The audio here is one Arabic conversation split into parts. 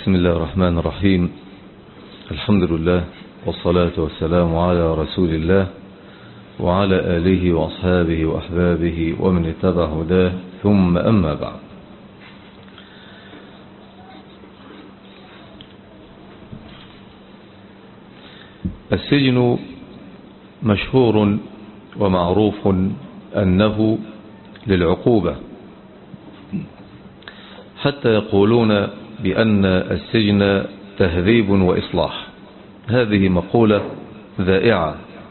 بسم الله الرحمن الرحيم. الحمد لله والصلاة والسلام على رسول الله وعلى آله وأصحابه وأحبابه ومن اتبع هداه، ثم أما بعد. السجن مشهور ومعروف أنه للعقوبة، حتى يقولون بأن السجن تهذيب وإصلاح. هذه مقولة ذائعة،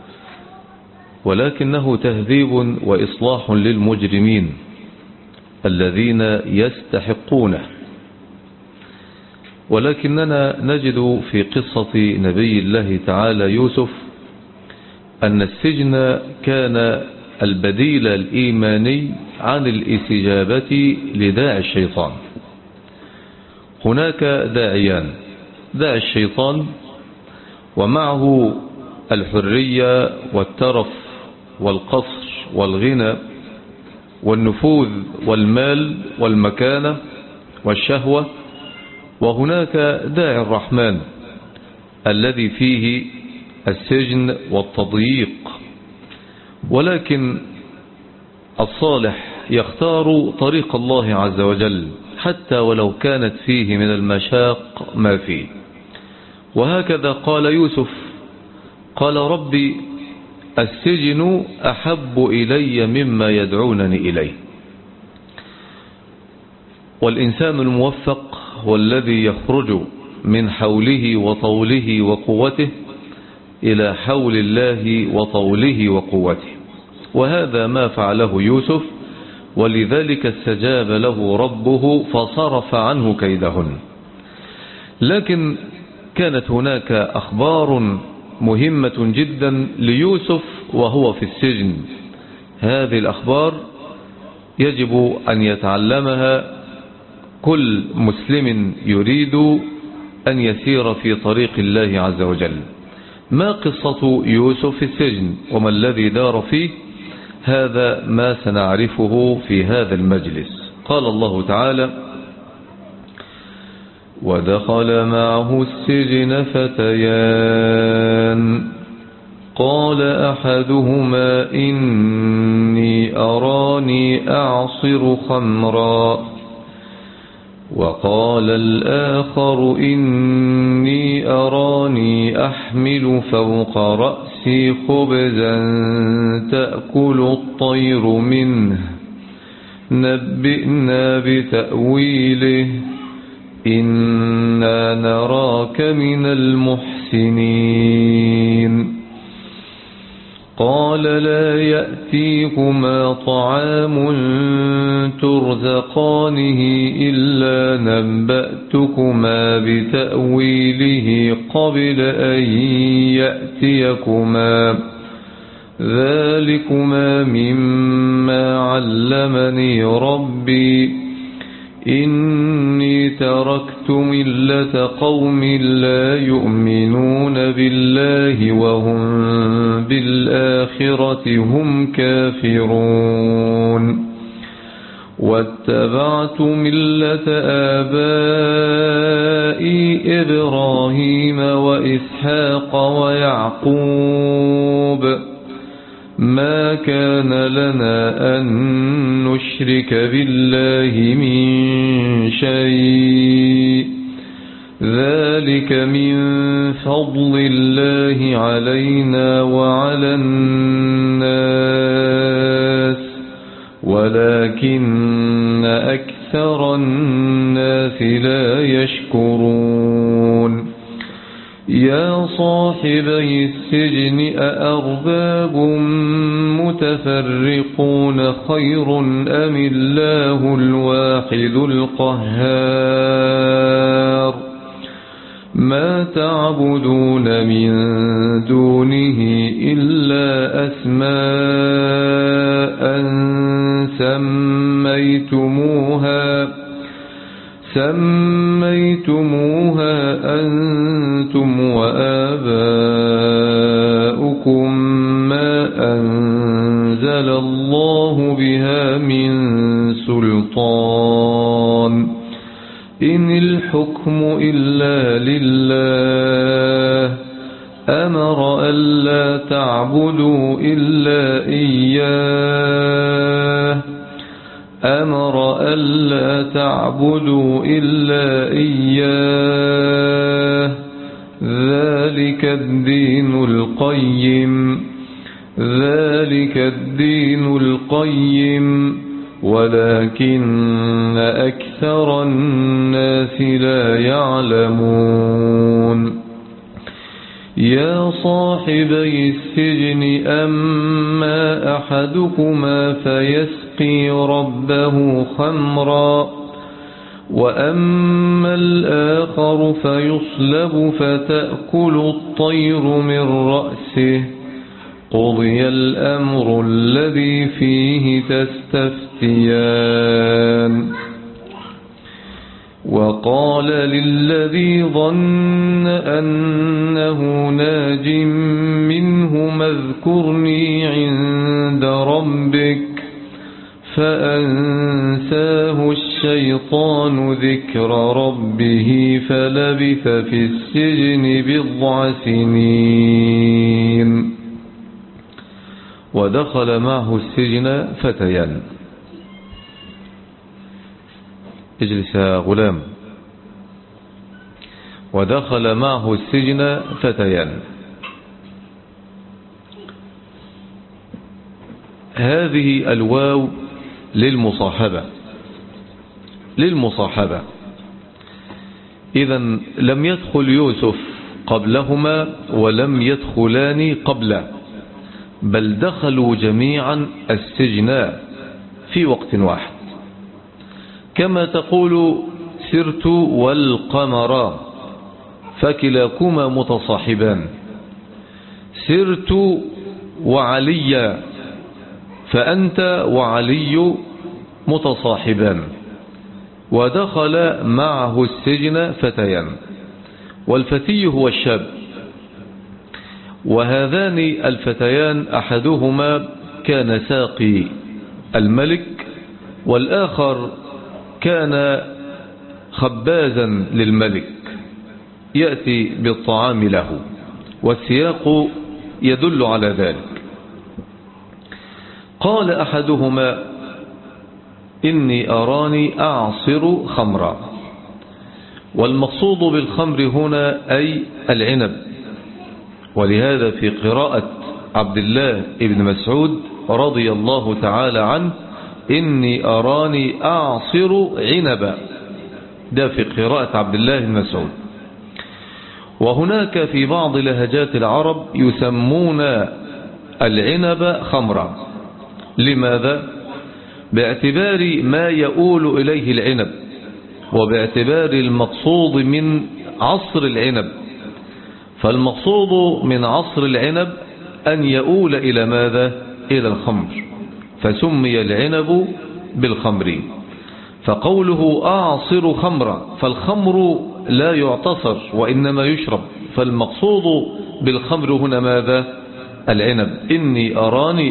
ولكنه تهذيب وإصلاح للمجرمين الذين يستحقونه. ولكننا نجد في قصة نبي الله تعالى يوسف أن السجن كان البديل الإيماني عن الاستجابة لداعي الشيطان. هناك داعيان: داعي الشيطان ومعه الحرية والترف والقصر والغنى والنفوذ والمال والمكانة والشهوة، وهناك داعي الرحمن الذي فيه السجن والتضييق. ولكن الصالح يختار طريق الله عز وجل حتى ولو كانت فيه من المشاق ما فيه. وهكذا قال يوسف: قال ربي السجن أحب إلي مما يدعونني إليه. والإنسان الموفق هو الذي يخرج من حوله وطوله وقوته إلى حول الله وطوله وقوته، وهذا ما فعله يوسف، ولذلك استجاب له ربه فصرف عنه كيدهن. لكن كانت هناك أخبار مهمة جدا ليوسف وهو في السجن. هذه الأخبار يجب أن يتعلمها كل مسلم يريد أن يسير في طريق الله عز وجل. ما قصة يوسف في السجن وما الذي دار فيه؟ هذا ما سنعرفه في هذا المجلس. قال الله تعالى: ودخل معه السجن فتيان قال أحدهما إني أراني أعصر خمرا وقال الآخر إني أراني أحمل فوق رأسي خبزا تأكل الطير منه نبئنا بتأويله إنا نراك من المحسنين. قال لا يأتيكما طعام ترزقانه إلا نبأتكما بتأويله قبل أن يأتيكما ذلكما مما علمني ربي إني تركت ملة قوم لا يؤمنون بالله وهم بالآخرة هم كافرون واتبعت ملة آبائي إبراهيم وإسحاق ويعقوب ما كان لنا أن نشرك بالله من شيء ذلك من فضل الله علينا وعلى الناس ولكن أكثر الناس لا يشكرون. يا صاحبي السجن أأرباب متفرقون خير أم الله الواحد القهار ما تعبدون من دونه إلا أسماء سميتموها أنتم وآباؤكم ما أنزل الله بها من سلطان إن الحكم إلا لله أمر ألا تعبدوا إلا إياه أمر ألا تعبدوا إلا إياه ذلك الدين القيم ولكن أكثر الناس لا يعلمون يا صاحبي السجن أما أحدكما فيسقي ربه خمرا وأما الآخر فيصلب فتأكل الطير من رأسه قضي الأمر الذي فيه تستفتيان وقال للذي ظن أنه ناج منه اذكرني عند ربك فأنساه الشيطان ذكر ربه فلبث في السجن 9 سنين ودخل معه السجن فتيان. اجلس يا غلام. ودخل معه السجن فتيان. هذه الواو للمصاحبة. إذن لم يدخل يوسف قبلهما ولم يدخلان قبله، بل دخلوا جميعا السجن في وقت واحد، كما تقول سرت والقمر فكلاكما متصاحبان. سرت وعلي فأنت وعلي متصاحبان. ودخل معه السجن فتيان، والفتي هو الشاب. وهذان الفتيان أحدهما كان ساقي الملك، والآخر كان خبازا للملك يأتي بالطعام له، والسياق يدل على ذلك. قال أحدهما إني أراني أعصر خمرا، والمقصود بالخمر هنا أي العنب. ولهذا في قراءة عبد الله بن مسعود رضي الله تعالى عنه إني أراني أعصر عنبا، ده في قراءة عبد الله بن مسعود. وهناك في بعض لهجات العرب يسمون العنب خمرا. لماذا؟ باعتبار ما يؤول إليه العنب، وباعتبار المقصود من عصر العنب. فالمقصود من عصر العنب أن يؤول إلى ماذا؟ إلى الخمر، فسمي العنب بالخمر. فقوله أعصر خمرا، فالخمر لا يعتصر وإنما يشرب، فالمقصود بالخمر هنا ماذا؟ العنب. إني أراني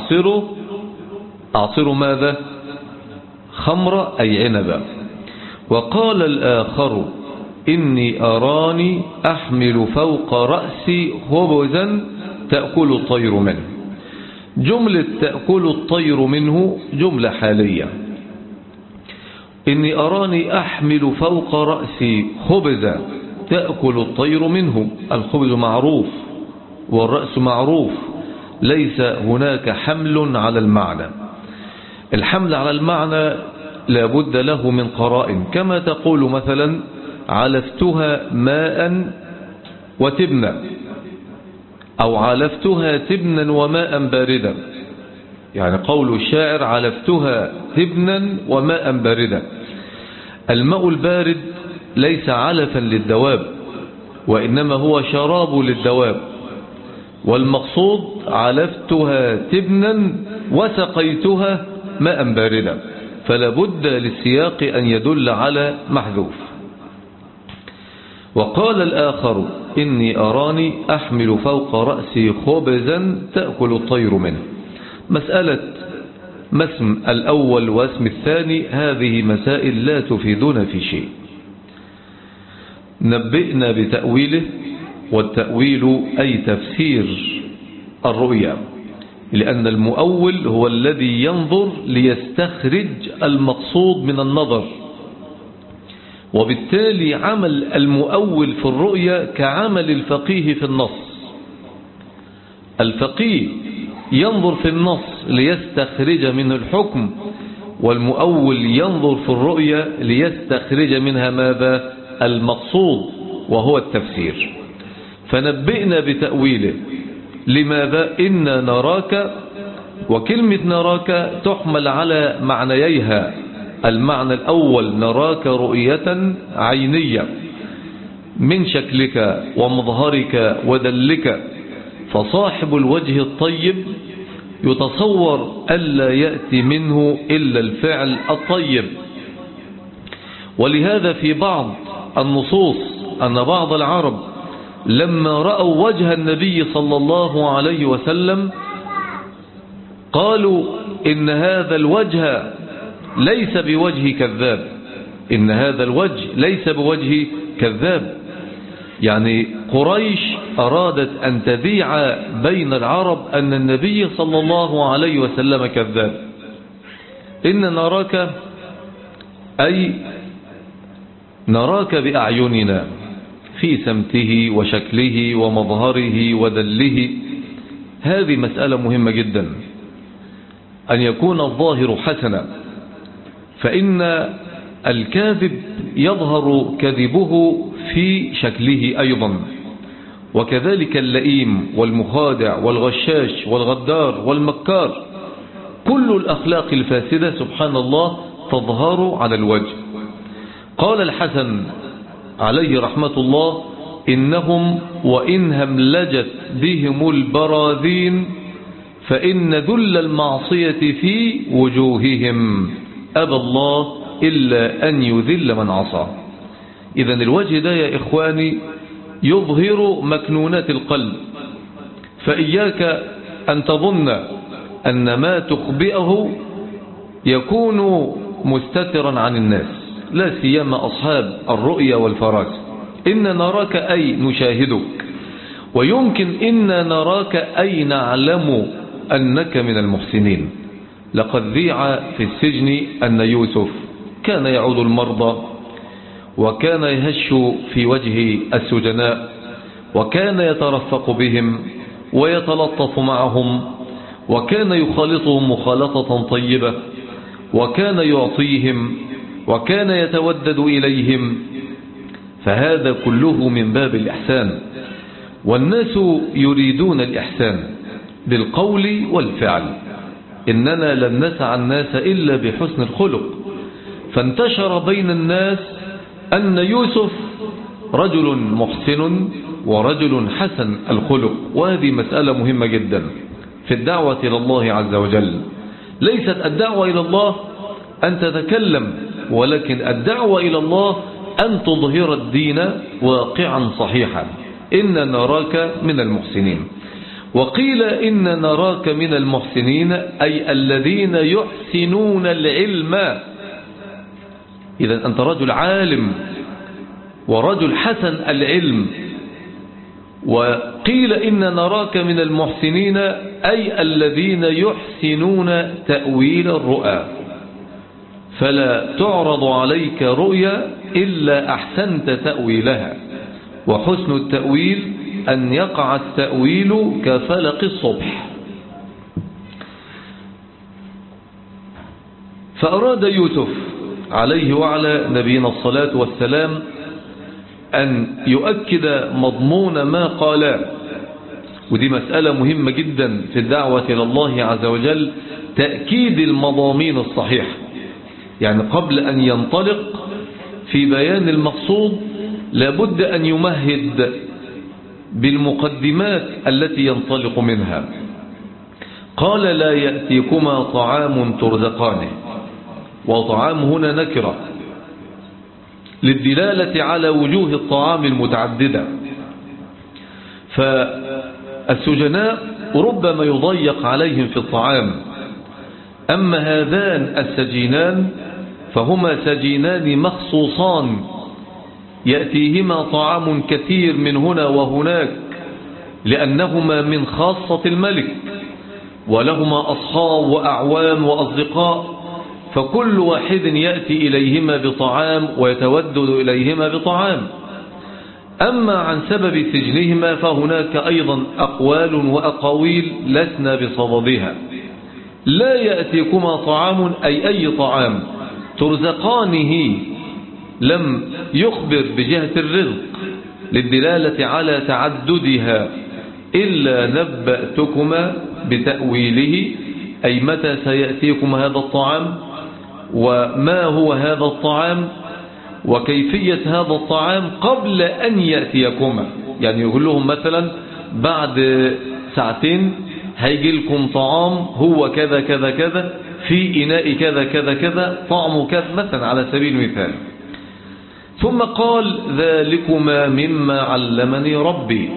أعصر ماذا؟ خمر أي عنبا. وقال الآخر إني أراني أحمل فوق رأسي خبزا تأكل الطير منه. جملة تأكل الطير منه جملة حالية. إني أراني أحمل فوق رأسي خبزا تأكل الطير منه. الخبز معروف والرأس معروف، ليس هناك حمل على المعنى. الحمل على المعنى لا بد له من قرائن، كما تقول مثلا علفتها ماء وتبنا، أو علفتها تبنا وماء باردا. يعني قول الشاعر علفتها تبنا وماء باردا. الماء البارد ليس علفا للدواب، وإنما هو شراب للدواب. والمقصود علفتها تبنا وسقيتها ماء باردا، فلا بد للسياق أن يدل على محذوف. وقال الآخر إني أراني أحمل فوق رأسي خبزا تأكل الطير منه. مسألة ما اسم الأول واسم الثاني هذه مسائل لا تفيدنا في شيء، نبئنا بتأويله، والتأويل أي تفسير الرؤيا، لأن المؤول هو الذي ينظر ليستخرج المقصود من النظر، وبالتالي عمل المؤول في الرؤيا كعمل الفقيه في النص. الفقيه ينظر في النص ليستخرج منه الحكم، والمؤول ينظر في الرؤيا ليستخرج منها ماذا؟ المقصود، وهو التفسير. فنبئنا بتأويله. لماذا؟ إنا نراك، وكلمة نراك تحمل على معنييها. المعنى الأول نراك رؤية عينية من شكلك ومظهرك ودلك، فصاحب الوجه الطيب يتصور ألا يأتي منه إلا الفعل الطيب. ولهذا في بعض النصوص أن بعض العرب لما رأوا وجه النبي صلى الله عليه وسلم قالوا إن هذا الوجه ليس بوجه كذاب، إن هذا الوجه ليس بوجه كذاب. يعني قريش أرادت أن تذيع بين العرب أن النبي صلى الله عليه وسلم كذاب. إن نراك أي نراك بأعيننا في سمته وشكله ومظهره ودله. هذه مسألة مهمة جدا، أن يكون الظاهر حسنا، فإن الكاذب يظهر كذبه في شكله أيضا، وكذلك اللئيم والمخادع والغشاش والغدار والمكار. كل الأخلاق الفاسدة سبحان الله تظهر على الوجه. قال الحسن عليه رحمة الله: إنهم وإن هملجت بهم البراذين فإن ذل المعصية في وجوههم، أبى الله إلا أن يذل من عصى. إذن الوجه ده يا إخواني يظهر مكنونات القلب، فإياك أن تظن أن ما تخبئه يكون مستترا عن الناس، لا سيما أصحاب الرؤيا والفراسة. إن نراك أي نشاهدك، ويمكن إن نراك أي نعلم أنك من المحسنين. لقد ذيع في السجن أن يوسف كان يعود المرضى، وكان يهش في وجه السجناء، وكان يترفق بهم ويتلطف معهم، وكان يخالطهم مخالطة طيبة، وكان يعطيهم، وكان يتودد إليهم. فهذا كله من باب الإحسان، والناس يريدون الإحسان بالقول والفعل. إننا لن نسع الناس إلا بحسن الخلق. فانتشر بين الناس أن يوسف رجل محسن ورجل حسن الخلق، وهذه مسألة مهمة جدا في الدعوة إلى الله عز وجل. ليست الدعوة إلى الله أن تتكلم، ولكن الدعوة إلى الله أن تظهر الدين واقعا صحيحا. إن نراك من المحسنين. وقيل إن نراك من المحسنين أي الذين يحسنون العلم. إذا أنت رجل عالم ورجل حسن العلم. وقيل إن نراك من المحسنين أي الذين يحسنون تأويل الرؤى، فلا تعرض عليك رؤيا إلا أحسنت تأويلها. وحسن التأويل أن يقع التأويل كفلق الصبح. فأراد يوسف عليه وعلى نبينا الصلاة والسلام أن يؤكد مضمون ما قال، ودي مسألة مهمة جدا في الدعوة إلى الله عز وجل، تأكيد المضامين الصحيحة. يعني قبل أن ينطلق في بيان المقصود لابد أن يمهد بالمقدمات التي ينطلق منها. قال: لا يأتيكما طعام ترزقانه. وطعام هنا نكرة للدلالة على وجوه الطعام المتعددة. فالسجناء ربما يضيق عليهم في الطعام، أما هذان السجينان فهما سجينان مخصوصان يأتيهما طعام كثير من هنا وهناك لأنهما من خاصة الملك، ولهما أصحاب وأعوان وأصدقاء، فكل واحد يأتي إليهما بطعام ويتودد إليهما بطعام. أما عن سبب سجنهما فهناك أيضا أقوال وأقاويل لسنا بصددها. لا يأتيكما طعام أي طعام ترزقانه، لم يخبر بجهة الرزق للدلالة على تعددها، إلا نبأتكما بتأويله، أي متى سيأتيكم هذا الطعام، وما هو هذا الطعام، وكيفية هذا الطعام قبل أن يأتيكما. يعني يقول لهم مثلا بعد ساعتين هيجي لكم طعام هو كذا كذا كذا في إناء كذا كذا كذا طعمه كذا مثلا على سبيل المثال. ثم قال ذلكما مما علمني ربي.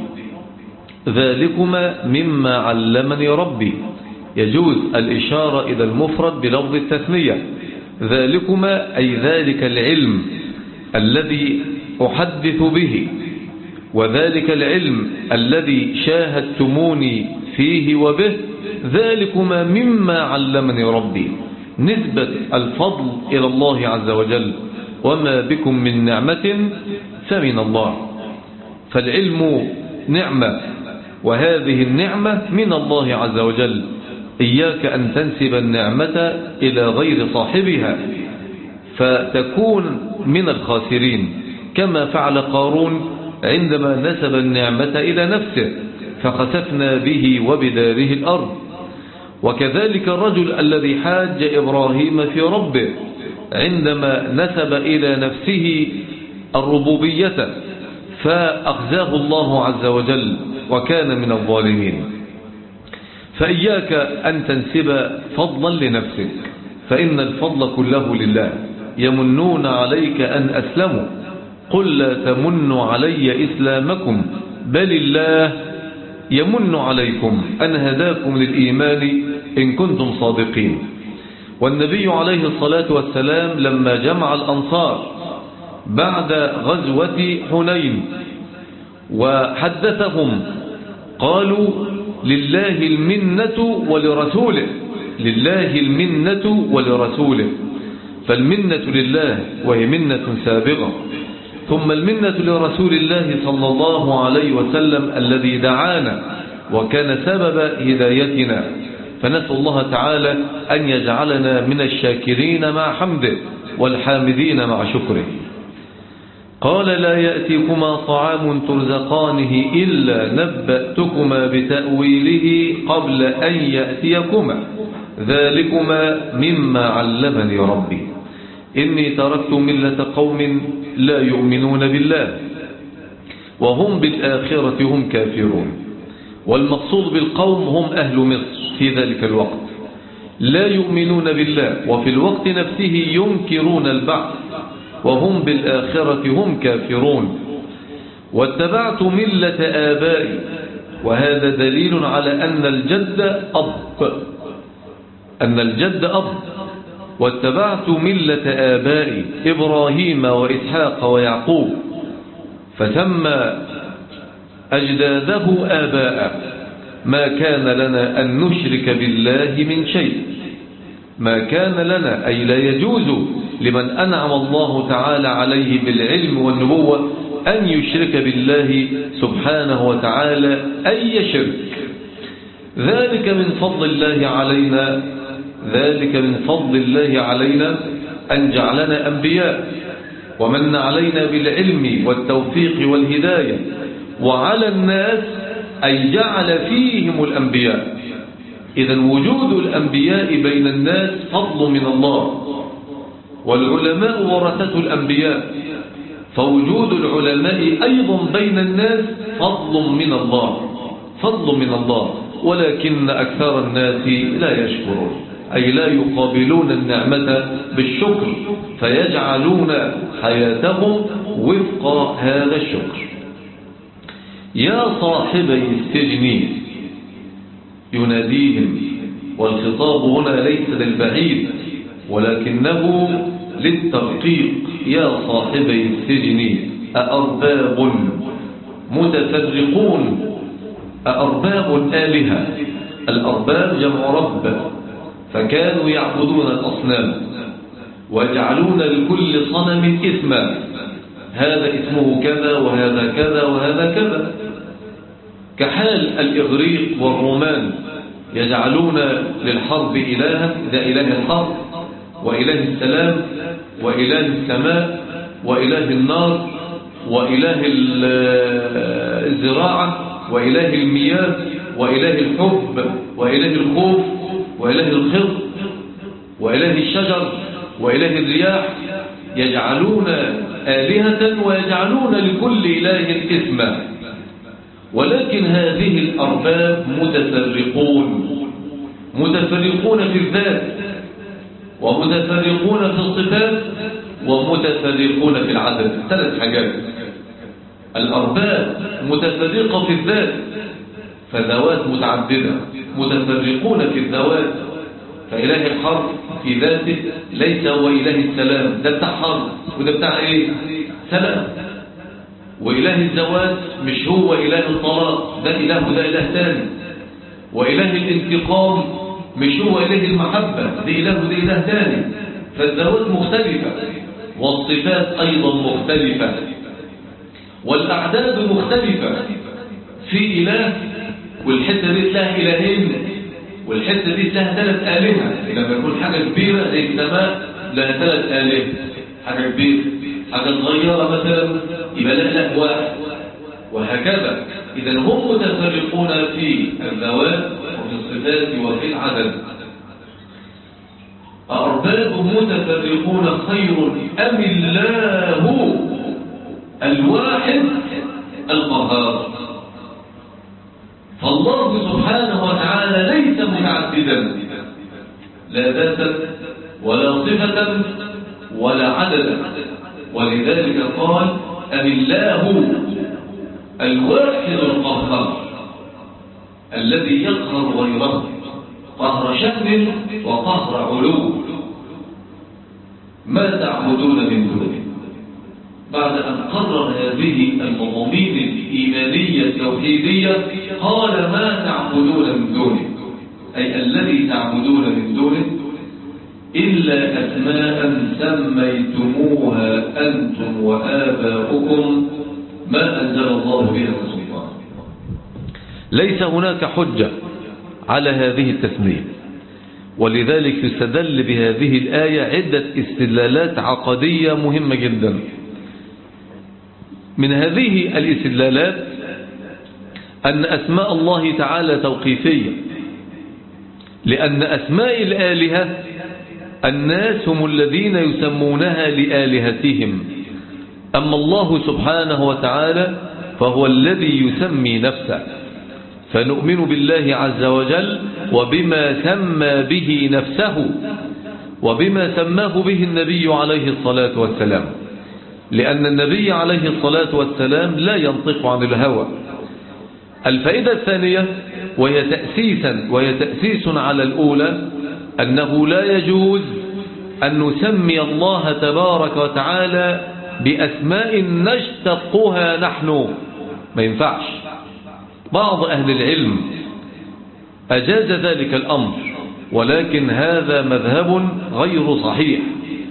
ذلكما مما علمني ربي، يجوز الإشارة إلى المفرد بلفظ التثنية. ذلكما أي ذلك العلم الذي أحدث به، وذلك العلم الذي شاهدتموني فيه وبه، ذلكما مما علمني ربي، نسبة الفضل إلى الله عز وجل، وما بكم من نعمة فمن الله. فالعلم نعمة، وهذه النعمة من الله عز وجل. إياك أن تنسب النعمة إلى غير صاحبها فتكون من الخاسرين، كما فعل قارون عندما نسب النعمة إلى نفسه فخسفنا به وبداره الأرض. وكذلك الرجل الذي حاج إبراهيم في ربه عندما نسب إلى نفسه الربوبية فأخزاه الله عز وجل وكان من الظالمين. فإياك أن تنسب فضلا لنفسك، فإن الفضل كله لله. يمنون عليك أن أسلموا، قل لا تمنوا علي إسلامكم بل الله يمن عليكم أن هداكم للإيمان إن كنتم صادقين. والنبي عليه الصلاة والسلام لما جمع الأنصار بعد غزوة حنين وحدثهم قالوا لله المنة ولرسوله، لله المنة ولرسوله. فالمنة لله وهي منة سابغة، ثم المنة لرسول الله صلى الله عليه وسلم الذي دعانا وكان سبب هدايتنا. فنسأل الله تعالى أن يجعلنا من الشاكرين مع حمده والحامدين مع شكره. قال لا يأتيكما طعام ترزقانه إلا نبأتكما بتأويله قبل أن يأتيكما ذلكما مما علمني ربي إني تركت ملة قوم لا يؤمنون بالله وهم بالآخرة هم كافرون. والمقصود بالقوم هم أهل مصر في ذلك الوقت، لا يؤمنون بالله وفي الوقت نفسه ينكرون البعث وهم بالآخرة هم كافرون. واتبعت ملة آبائي، وهذا دليل على أن الجد أب. واتبعت ملة آبائي إبراهيم وإسحاق ويعقوب، فسمى أجداده آباء. ما كان لنا أن نشرك بالله من شيء، ما كان لنا أي لا يجوز لمن أنعم الله تعالى عليه بالعلم والنبوة أن يشرك بالله سبحانه وتعالى أي شرك. ذلك من فضل الله علينا، ذلك من فضل الله علينا أن جعلنا أنبياء، ومن علينا بالعلم والتوفيق والهداية، وعلى الناس أن جعل فيهم الأنبياء. إذن وجود الأنبياء بين الناس فضل من الله، والعلماء ورثة الأنبياء، فوجود العلماء أيضا بين الناس فضل من الله، فضل من الله، ولكن أكثر الناس لا يشكرون، أي لا يقابلون النعمة بالشكر فيجعلون حياتهم وفق هذا الشكر. يا صاحبي السجن يناديهم، والخطاب هنا ليس للبعيد ولكنه للترقيق. يا صاحبي السجن أأرباب متفرقون أأرباب آلهة. الأرباب جمع رب، فكانوا يعبدون الأصنام ويجعلون لكل صنم اسما، هذا اسمه كذا وهذا كذا وهذا كذا، كحال الإغريق والرومان يجعلون للحرب إلها، ده إله الحرب وإله السلام وإله السماء وإله النار وإله الزراعة وإله المياه وإله الحب وإله الخوف وإله الخضر وإله الشجر وإله الرياح، يجعلون آلهة ويجعلون لكل إله اسما. ولكن هذه الأرباب متفرقون في الذات، ومتفرقون في الصفات، ومتفرقون في العدد. 3 حاجات. الأرباب متفرقة في الذات، فذوات متعددة، متفرقون في الذوات، فإله الحرب في ذاته ليس هو إله السلام، ده بتاع حرب وده بتاع إيه؟ سلام. وإله الزواج مش هو إله الطلاق، ده إله وده إله ثاني. وإله الانتقام مش هو إله المحبة، ده إله وده إله ثاني. فالذوات مختلفة، والصفات أيضا مختلفة، والأعداد مختلفة. في إله والحتة دي لها إلهين، والحتة دي لها 3 آلهة. لما يكون حاجة كبيرة زي السماء لها 3 آلهة، حاجة كبيرة. حاجة صغيرة مثلا يبقى لها إله واحد، وهكذا. إذا هم متفرقون في الذوات وفي الصفات وفي العدد. أأرباب متفرقون خير أم الله الواحد القهار؟ فالله سبحانه وتعالى ليس متعددا، لا ذاتا ولا صفة ولا عددا. ولذلك قال أم الله الواحد القهار الذي يقهر غيره قهر شأن وقهر علو. ما تعبدون من دونه؟ بعد أن قرر هذه المضامين الإيمانية التوحيدية قال ما تعبدون من دونه، أي الذي تعبدون من دونه إلا أسماء سميتموها أنتم وآباؤكم ما أنزل الله بها سلطان. ليس هناك حجة على هذه التسمية، ولذلك يستدل بهذه الآية عدة استدلالات عقدية مهمة جدا. من هذه الاستدلالات أن أسماء الله تعالى توقيفية، لأن أسماء الآلهة الناس هم الذين يسمونها لآلهتهم، أما الله سبحانه وتعالى فهو الذي يسمي نفسه. فنؤمن بالله عز وجل وبما سمى به نفسه وبما سماه به النبي عليه الصلاة والسلام، لأن النبي عليه الصلاة والسلام لا ينطق عن الهوى. الفائدة الثانية وهي تأسيس على الأولى، أنه لا يجوز أن نسمي الله تبارك وتعالى بأسماء نشتقها نحن، ما ينفعش. بعض أهل العلم أجاز ذلك الأمر، ولكن هذا مذهب غير صحيح.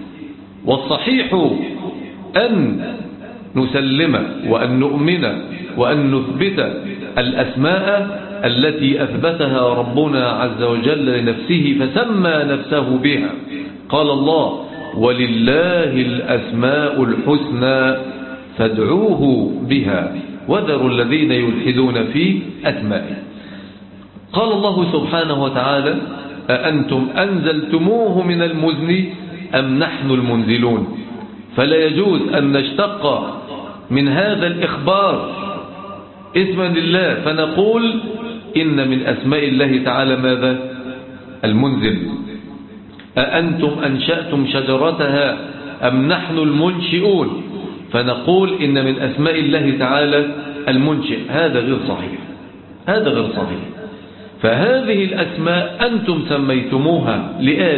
والصحيح أن نسلم وأن نؤمن وأن نثبت الأسماء التي أثبتها ربنا عز وجل لنفسه فسمى نفسه بها. قال الله ولله الأسماء الحسنى فادعوه بها وذروا الذين يلحدون في أسمائه. قال الله سبحانه وتعالى أأنتم أنزلتموه من المزن أم نحن المنزلون؟ فلا يجوز أن نشتق من هذا الإخبار اسما لله فنقول إن من أسماء الله تعالى ماذا؟ المنزل. أأنتم أنشأتم شجرتها أم نحن المنشئون؟ فنقول إن من أسماء الله تعالى المنشئ. هذا غير صحيح، هذا غير صحيح. فهذه الأسماء أنتم سميتموها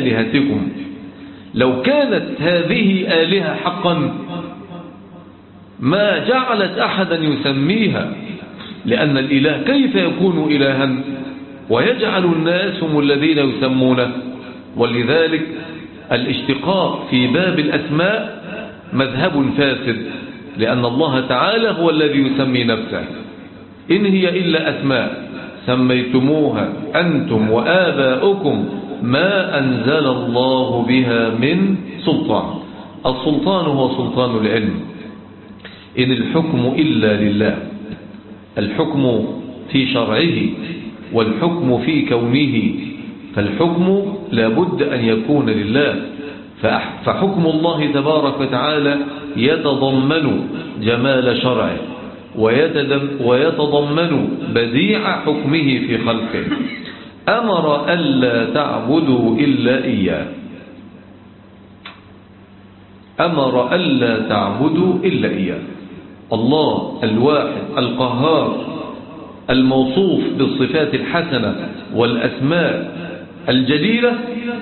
لآلهتكم. لو كانت هذه آلهة حقا ما جعلت أحدا يسميها، لأن الإله كيف يكون إلها ويجعل الناس هم الذين يسمونه؟ ولذلك الاشتقاق في باب الأسماء مذهب فاسد، لأن الله تعالى هو الذي يسمي نفسه. إن هي إلا أسماء سميتموها أنتم وآباؤكم ما أنزل الله بها من سلطان. السلطان هو سلطان العلم. إن الحكم إلا لله، الحكم في شرعه والحكم في كونه، فالحكم لابد أن يكون لله. فحكم الله تبارك وتعالى يتضمن جمال شرعه ويتضمن بديع حكمه في خلقه. أمر ألا تعبدوا إلا إياه، أمر ألا تعبدوا إلا إياه. الله الواحد القهار الموصوف بالصفات الحسنة والأسماء الجليلة،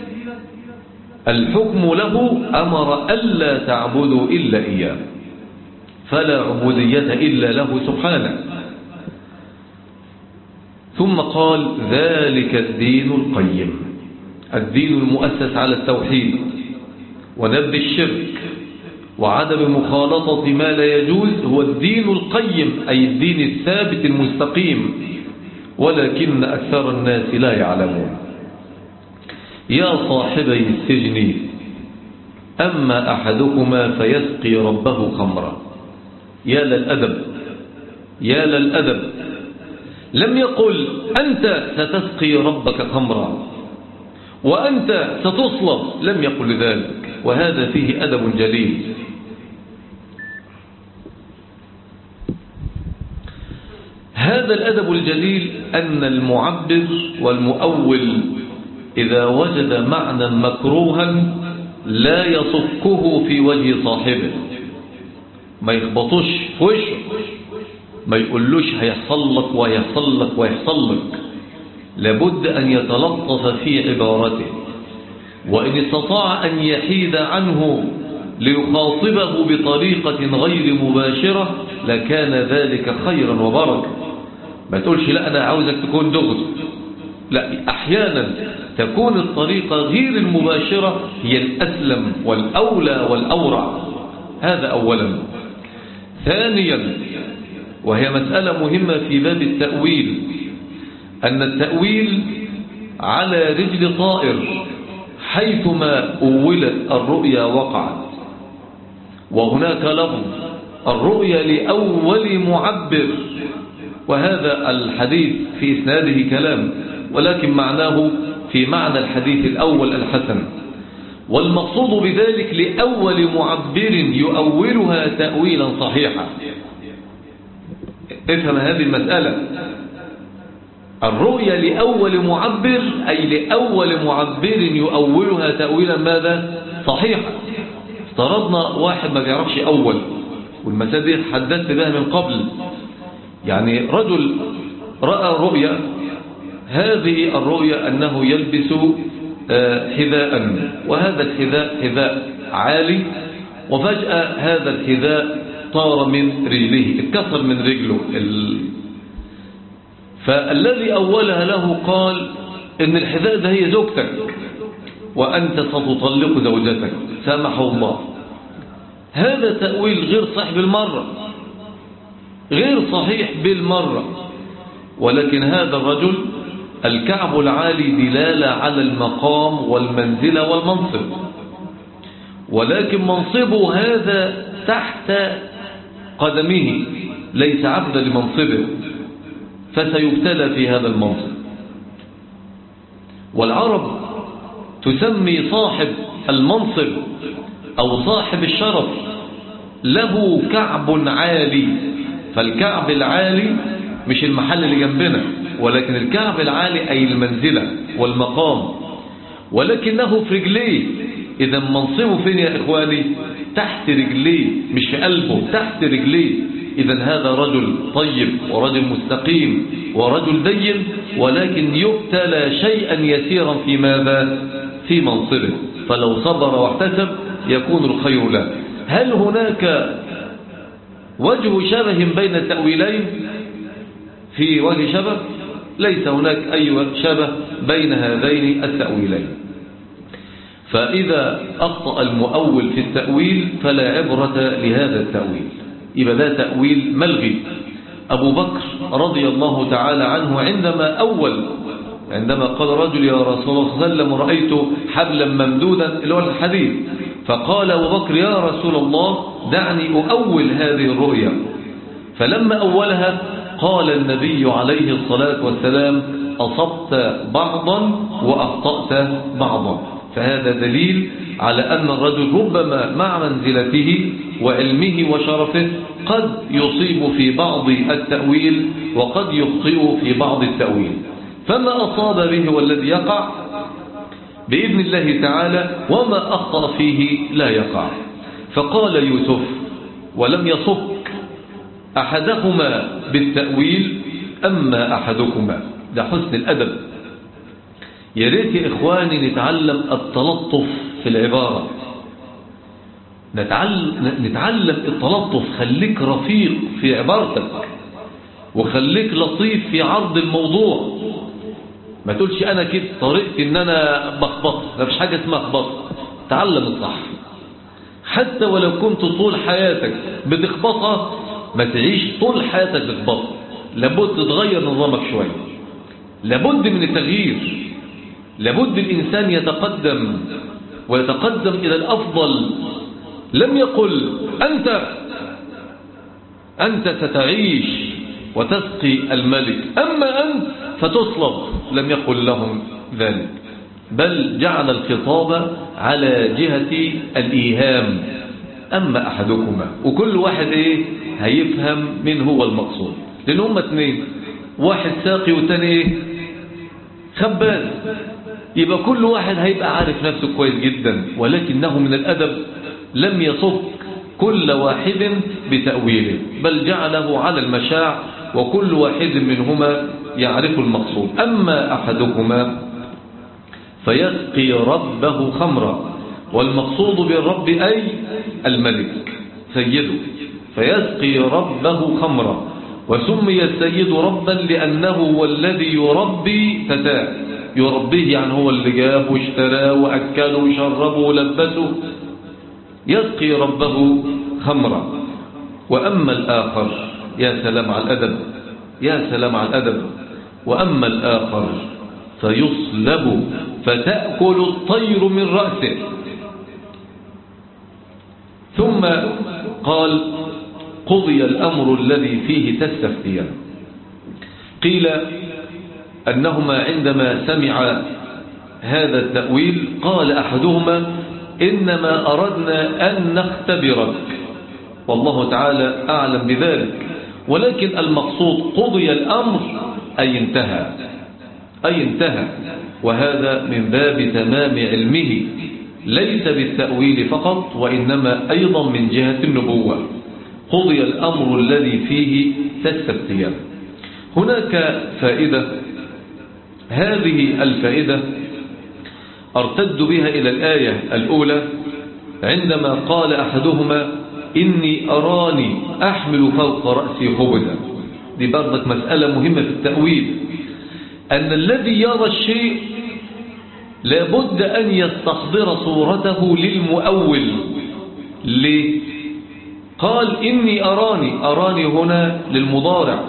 الحكم له أمر ألا تعبدوا إلا إياه، فلا عبودية إلا له سبحانه. ثم قال ذلك الدين القيم، الدين المؤسس على التوحيد ونبذ الشرك وعدم مخالطة ما لا يجوز، هو الدين القيم، أي الدين الثابت المستقيم، ولكن أكثر الناس لا يعلمون. يا صاحبي السجن أما أحدكما فيسقي ربه خمرا. يا للأدب، يا للأدب، لم يقل أنت ستسقي ربك خمرا وأنت ستصلب، لم يقل ذلك، وهذا فيه أدب جليل. هذا الأدب الجليل أن المعبر والمؤول إذا وجد معنى مكروها لا يصكه في وجه صاحبه، ما يخبطوش في وشه، ما يقولوش هيحصل لك ويحصل لك ويحصل لك، لابد أن يتلطف في عبارته، وإن استطاع أن يحيد عنه ليخاطبه بطريقة غير مباشرة لكان ذلك خيرا وبركة. ما تقولش لا أنا عاوزك تكون دغري، لا، أحيانا تكون الطريقة غير المباشرة هي الأسلم والأولى والأورع. هذا أولا. ثانيا، وهي مسألة مهمة في باب التأويل، أن التأويل على رجل طائر، حيثما أولت الرؤيا وقعت. وهناك لفظ الرؤيا لأول معبر، وهذا الحديث في إسناده كلام، ولكن معناه في معنى الحديث الأول الحسن، والمقصود بذلك لأول معبر يؤولها تأويلا صحيحا. افهم هذه المسألة، الرؤيا لأول معبر أي لأول معبر يؤولها تأويلا ماذا؟ صحيحا. افترضنا واحد ما بيعرفش أول، والمسألة دي حدثت بها من قبل، يعني رجل رأى رؤيا، هذه الرؤيا أنه يلبس حذاء، وهذا الحذاء حذاء عالي، وفجأة هذا الحذاء طار من رجله، اتكسر من رجله. فالذي أولها له قال إن الحذاء ده هي زوجتك وأنت ستطلق زوجتك، سامحه الله. هذا تأويل غير صحيح بالمرة، غير صحيح بالمرة. ولكن هذا الرجل الكعب العالي دلالة على المقام والمنزلة والمنصب، ولكن منصبه هذا تحت قدمه، ليس عبدا لمنصبه، فسيبتلى في هذا المنصب. والعرب تسمي صاحب المنصب أو صاحب الشرف له كعب عالي، فالكعب العالي مش المحل اللي جنبنا، ولكن الكعب العالي أي المنزلة والمقام، ولكنه في رجليه. إذا منصبه فين يا إخواني؟ تحت رجليه، مش في قلبه، تحت رجليه. إذا هذا رجل طيب ورجل مستقيم ورجل دين، ولكن يبتلى شيئا يسيرا في ماذا؟ في منصبه، فلو صبر واحتسب يكون الخير له. هل هناك وجه شبه بين التأويلين، في وجه شبه، ليس هناك أي شبه بين هذين التأويلين. فإذا أخطأ المؤول في التأويل فلا عبرة لهذا التأويل، يبقى ده تأويل ملغي. أبو بكر رضي الله تعالى عنه عندما قال رجل يا رسول الله صلى الله عليه وسلم رأيت حبلا ممدودا، اللي هو الحديث، فقال أبو بكر يا رسول الله دعني أؤول هذه الرؤيا. فلما أولها قال النبي عليه الصلاة والسلام أصبت بعضا وأخطأت بعضا. فهذا دليل على أن الرجل ربما مع منزلته وعلمه وشرفه قد يصيب في بعض التأويل وقد يخطئ في بعض التأويل، فما أصاب به والذي يقع بإذن الله تعالى، وما أخطأ فيه لا يقع. فقال يوسف ولم يصك أحدهما بالتأويل أما أحدكما. ده حسن الأدب. يا ريت يا إخواني نتعلم التلطف في العبارة، نتعلم التلطف. خليك رفيق في عبارتك وخليك لطيف في عرض الموضوع. ما تقولش أنا كده طريقتي إن أنا بخبط، ما فيش حاجة اسمها خبط. تعلم الصح. حتى ولو كنت طول حياتك بتخبطها ما تعيش طول حياتك بتخبط. لابد تغير نظامك شوية، لابد من التغيير، لابد الإنسان يتقدم ويتقدم إلى الأفضل. لم يقل أنت ستعيش وتسقي الملك، أما أنت فتصلب. لم يقل لهم ذلك، بل جعل الخطاب على جهة الإيهام. أما أحدكما، وكل واحد هيفهم من هو المقصود، لأن هم اثنين، واحد ساقي والثاني خباز. يبقى كل واحد هيبقى عارف نفسه كويس جدا، ولكنه من الأدب لم يصك كل واحد بتأويله، بل جعله على المشاع، وكل واحد منهما يعرف المقصود. أما أحدكما فيسقي ربه خمرا، والمقصود بالرب أي الملك سيده، فيسقي ربه خمرا. وسمي السيد ربا لأنه هو الذي يربي فتاه، يربيه يعني هو اللي جابه واشتراه وأكله وشربه ولبسه. يسقي ربه خمرا. وأما الآخر، يا سلام على الأدب، يا سلام على الأدب. وأما الآخر فيصلب فتأكل الطير من رأسه. ثم قال قضي الأمر الذي فيه تستفتيان. قيل أنهما عندما سمع هذا التأويل قال أحدهما إنما أردنا أن نختبرك، والله تعالى أعلم بذلك، ولكن المقصود قضي الأمر أي انتهى، وهذا من باب تمام علمه، ليس بالتأويل فقط وإنما أيضا من جهة النبوة. قضي الأمر الذي فيه تستفتيان. هناك فائدة، هذه الفائدة أرتد بها إلى الآية الأولى عندما قال أحدهما إني أراني أحمل فوق رأسي خبزا. دي برضك مسألة مهمة في التأويل، أن الذي يرى الشيء لابد أن يستحضر صورته للمؤول. ليه؟ قال إني أراني هنا للمضارع،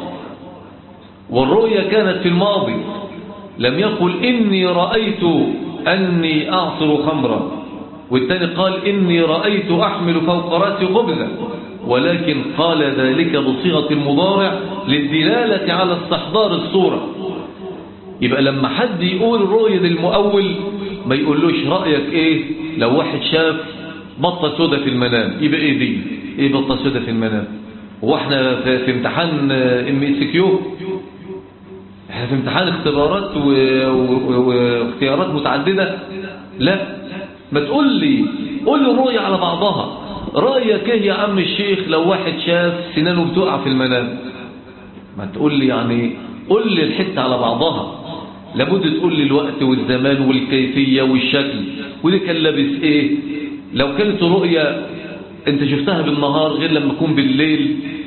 والرؤية كانت في الماضي. لم يقل إني رأيت أني أعصر خمرا، والثاني قال إني رأيت أحمل فوق رأسي خبزا، ولكن قال ذلك بصيغة المضارع للدلالة على استحضار الصورة. يبقى لما حد يقول رؤية للمؤول ما يقولوش رأيك إيه لو واحد شاف بطة سودة في المنام، يبقى إيه دي؟ إيه بطة سودة في المنام؟ واحنا في امتحان MCQ، احنا في امتحان اختبارات واختيارات متعددة؟ لا، ما تقول لي الرؤية على بعضها. رأيك ايه يا عم الشيخ لو واحد شاف سنانه بتقع في المنام؟ ما تقول لي يعني قول لي الحتة على بعضها. لابد تقول لي الوقت والزمان والكيفية والشكل، ودي كان لابس ايه. لو كانت رؤية انت شفتها بالنهار غير لما تكون بالليل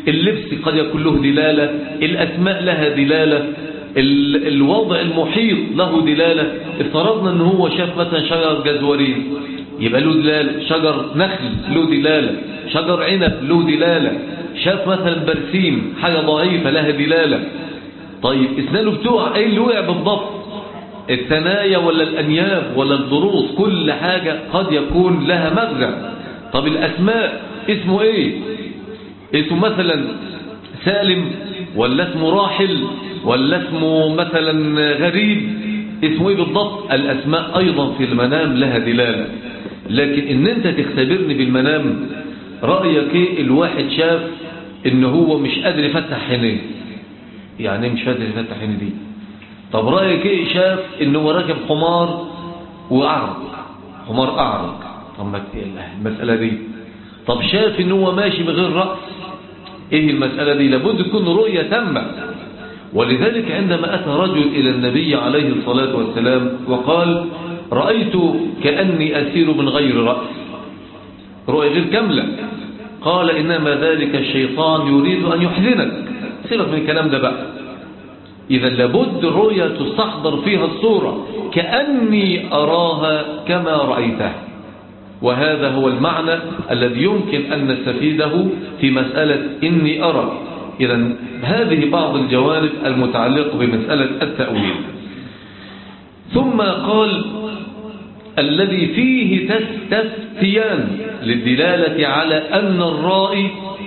اللبس قد يكون له دلالة، الأسماء لها دلالة، الوضع المحيط له دلالة. افترضنا ان هو شاف مثلا شجر جزورين يبقى له دلالة، شجر نخل له دلالة، شجر عنب له دلالة، شاف مثلا برسيم حاجة ضعيفة لها دلالة. طيب اسنانه بتوع ايه اللي وقع بالضبط؟ الثنايا ولا الأنياب ولا الضروس؟ كل حاجة قد يكون لها مغزى. طب الأسماء اسمه ايه؟ اسمه مثلا سالم ولا اسمه راحل ولا اسمه مثلا غريب؟ اسمه ايه بالضبط؟ الأسماء أيضا في المنام لها دلالة. لكن ان انت تختبرني بالمنام رأيك ايه الواحد شاف ان هو مش قادر يفتح عينيه؟ يعني مش قادر يفتح عينيه دي؟ طب رأيك ايه شاف ان هو راكب حمار وأعرج، حمار أعرج؟ طب ما المسألة دي. طب شاف ان هو ماشي بغير رأس، ايه المسألة دي؟ لابد تكون رؤية تامة. ولذلك عندما أتى رجل إلى النبي عليه الصلاة والسلام وقال رأيت كأني أسير من غير رأس، رؤية غير كاملة، قال إنما ذلك الشيطان يريد أن يحزنك. سيبك من الكلام ده بقى. إذا لابد الرؤية تستحضر فيها الصورة كأني أراها كما رأيتها. وهذا هو المعنى الذي يمكن أن نستفيده في مسألة إني أرى. إذا هذه بعض الجوانب المتعلقة بمسألة التأويل. ثم قال الذي فيه تستفتيان للدلالة على أن الرائي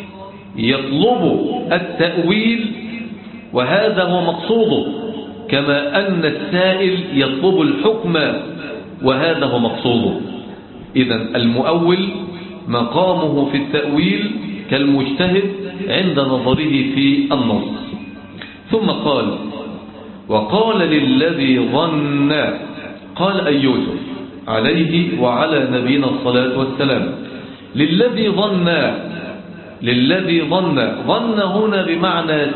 يطلب التأويل وهذا هو مقصوده، كما أن السائل يطلب الحكم وهذا هو مقصوده. إذن المؤول مقامه في التأويل كالمجتهد عند نظره في النص. ثم قال وقال للذي ظن، قال أي يوسف عليه وعلى نبينا الصلاة والسلام للذي ظن، للذي ظن، ظن هنا بمعنى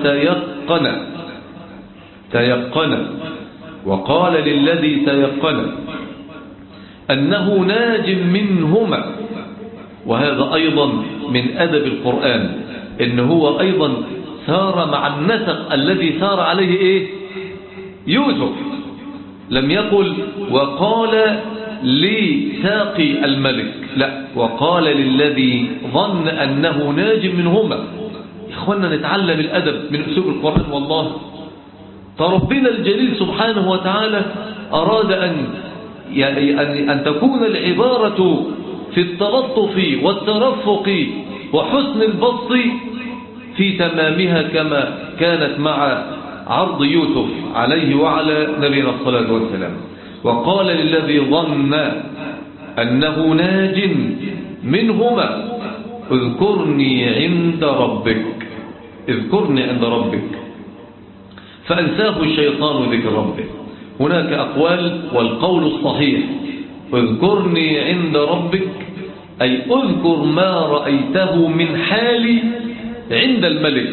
تيقن. وقال للذي تيقن أنه ناج منهما. وهذا أيضا من أدب القرآن، إن هو أيضا سار مع النسق الذي سار عليه إيه؟ يوسف. لم يقل وقال لساقي الملك، لا، وقال للذي ظن أنه ناج منهما. إخواننا نتعلم الأدب من أسلوب القرآن والله. فربنا الجليل سبحانه وتعالى أراد أن تكون العبارة في التلطف والترفق وحسن البسط في تمامها كما كانت مع عرض يوسف عليه وعلى نبينا الصلاة والسلام. وقال للذي ظن أنه ناج منهما اذكرني عند ربك، اذكرني عند ربك، فأنساه الشيطان ذكر ربه. هناك أقوال، والقول الصحيح اذكرني عند ربك أي اذكر ما رأيته من حالي عند الملك،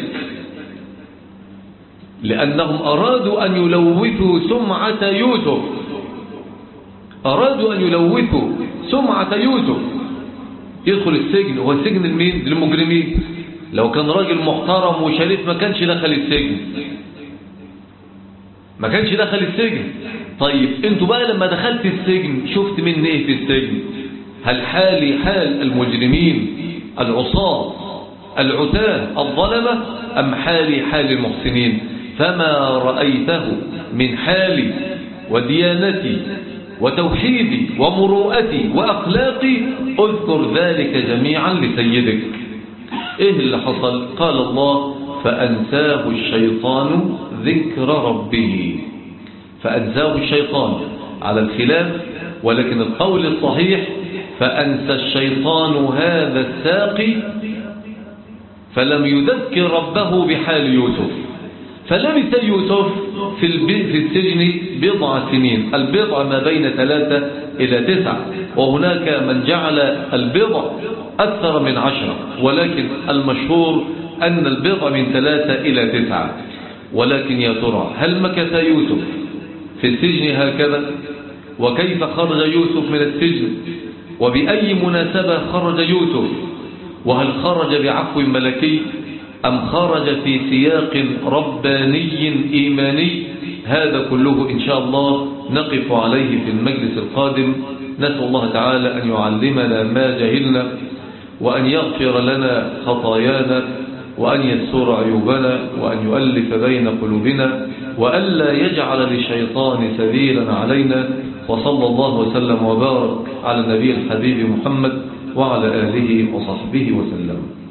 لأنهم أرادوا أن يلوثوا سمعة يوسف، أرادوا أن يلوثوا سمعة يوسف. يدخل السجن، هو السجن لمين؟ للمجرمين. لو كان راجل محترم وشريف ما كانش دخل السجن، ما كانش دخل السجن. طيب انتوا بقى لما دخلت السجن شفت من ايه في السجن؟ هل حالي حال المجرمين العصاة العتاه الظلمة أم حالي حال المحسنين؟ فما رأيته من حالي وديانتي وتوحيدي ومروءتي وأخلاقي أذكر ذلك جميعا لسيدك. إيه اللي حصل؟ قال الله فأنساه الشيطان ذكر ربه. فأنساه الشيطان على الخلاف، ولكن القول الصحيح فأنسى الشيطان هذا الساقي فلم يذكر ربه بحال يوسف. فلبث يوسف في السجن بضع سنين، البضع ما بين 3 إلى 9، وهناك من جعل البضع أكثر من 10، ولكن المشهور أن البضع من 3 إلى 9. ولكن يا ترى هل مكث يوسف في السجن هكذا؟ وكيف خرج يوسف من السجن؟ وبأي مناسبة خرج يوسف؟ وهل خرج بعفو ملكي أم خرج في سياق رباني إيماني؟ هذا كله إن شاء الله نقف عليه في المجلس القادم. نسأل الله تعالى أن يعلمنا ما جهلنا، وأن يغفر لنا خطايانا، وأن يستر عيوبنا، وأن يؤلف بين قلوبنا، وألا يجعل للشيطان سبيلا علينا. وصلى الله وسلم وبارك على النبي الحبيب محمد وعلى آله وصحبه وسلم.